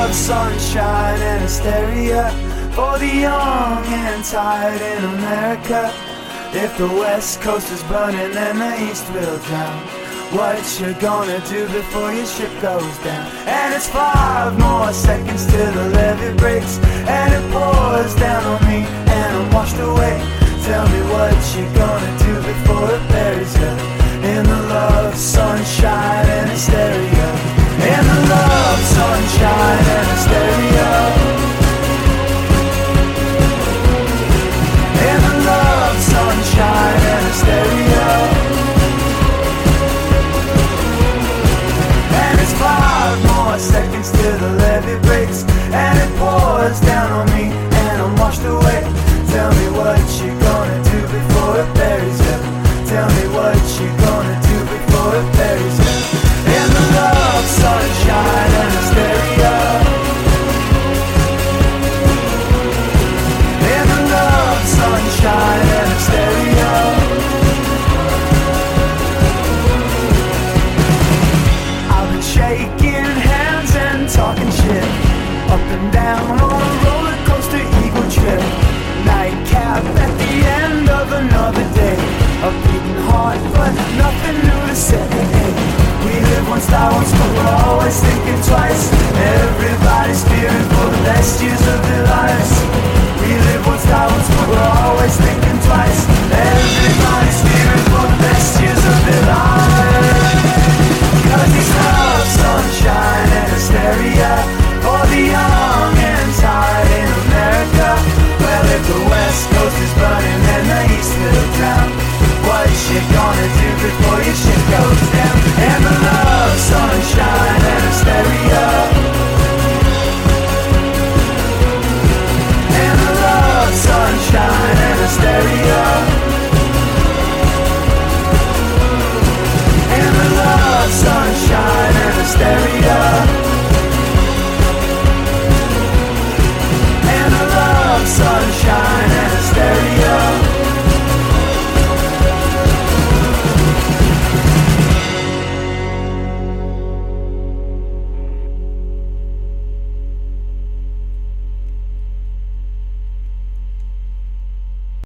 love, sunshine, and hysteria for the young and tired in America. If the West Coast is burning, then the East will drown. What you gonna do before your ship goes down? And it's 5 more seconds till the levee breaks, and it pours down on me, and I'm washed away. Tell me what you gonna do before it buries you in the love, sunshine, and hysteria. In the love, sunshine, and hysteria. In the love, sunshine, and hysteria. And it's 5 more seconds till the levee breaks, and it pours down on me, and I'm washed away. Tell me what you gonna do before it buries you. Tell me what you gonna do before it buries you. In the love, sunshine, and hysteria. In the love, sunshine, and hysteria. I've been shaking hands and talking shit, up and down on a roller coaster eagle trip. Nightcap at the end of another day, a beating heart but nothing new to say. We live once, die once, but we're always thinking twice. Everybody's fearing for the best years of their lives. We live once, die once, but we're always thinking twice. Everybody's fearing for the best years of their lives. 'Cause it's love, sunshine, and hysteria.